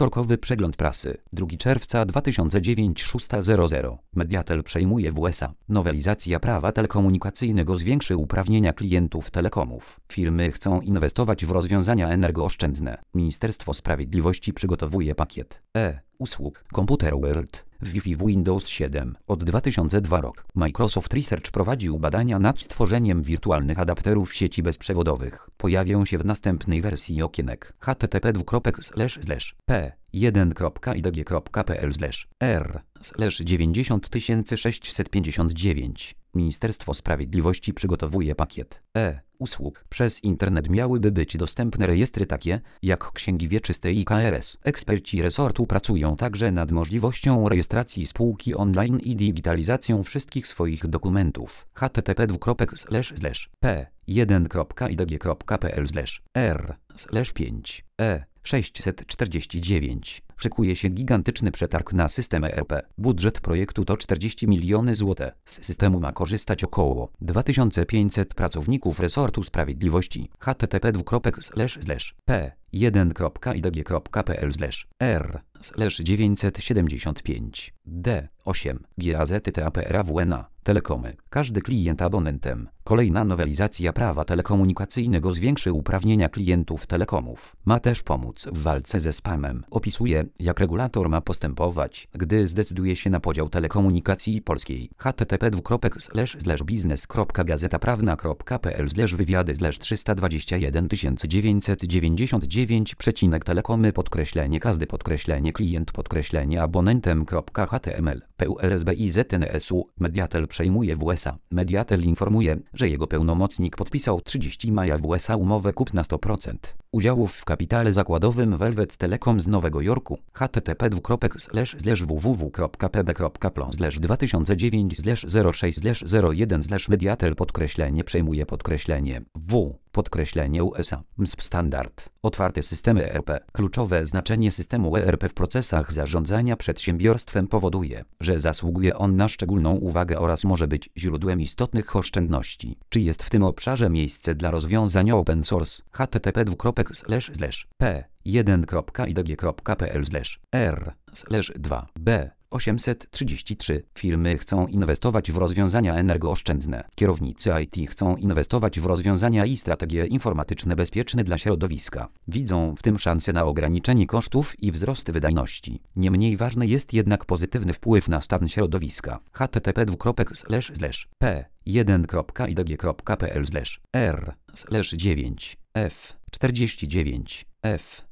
Wtorkowy przegląd prasy. 2 czerwca 2009 6:00. Mediatel przejmuje w USA. Nowelizacja prawa telekomunikacyjnego zwiększy uprawnienia klientów telekomów. Firmy chcą inwestować w rozwiązania energooszczędne. Ministerstwo Sprawiedliwości przygotowuje pakiet usług Computer World Wi-Fi w Windows 7 od 2002 rok. Microsoft Research prowadził badania nad stworzeniem wirtualnych adapterów sieci bezprzewodowych. Pojawią się w następnej wersji okienek http://p1.idg.pl/r/90659. Ministerstwo Sprawiedliwości przygotowuje pakiet usług. Przez internet miałyby być dostępne rejestry takie, jak księgi wieczyste i KRS. Eksperci resortu pracują także nad możliwością rejestracji spółki online i digitalizacją wszystkich swoich dokumentów. http://p1.idg.pl/r/5E649. Szykuje się gigantyczny przetarg na system ERP. Budżet projektu to 40 miliony zł. Z systemu ma korzystać około 2500 pracowników resortu sprawiedliwości. http://p1.idg.pl/r/975. D8. GAZTAPRAWNA. Telekomy. Każdy klient abonentem. Kolejna nowelizacja prawa telekomunikacyjnego zwiększy uprawnienia klientów telekomów. Ma też pomóc w walce ze spamem. Opisuje, jak regulator ma postępować, gdy zdecyduje się na podział telekomunikacji polskiej. http://biznes.gazeta.prawna.pl/wywiady/329 PULSBIZNSU. Mediatel przejmuje w USA. Mediatel informuje, że jego pełnomocnik podpisał 30 maja w USA umowę kupna 100% udziałów w kapitale zakładowym Velvet Telecom z Nowego Jorku. http://www.pb.pl/2010/06/01/Mediatel_przejmuje_w Standard. Otwarte systemy ERP. Kluczowe znaczenie systemu ERP w procesach zarządzania przedsiębiorstwem powoduje, że zasługuje on na szczególną uwagę oraz może być źródłem istotnych oszczędności. Czy jest w tym obszarze miejsce dla rozwiązań open source? http://p1.idg.pl/r/2b 833. Firmy chcą inwestować w rozwiązania energooszczędne. Kierownicy IT chcą inwestować w rozwiązania i strategie informatyczne bezpieczne dla środowiska. Widzą w tym szansę na ograniczenie kosztów i wzrost wydajności. Niemniej ważny jest jednak pozytywny wpływ na stan środowiska. http://p1.idg.pl/r/9f49f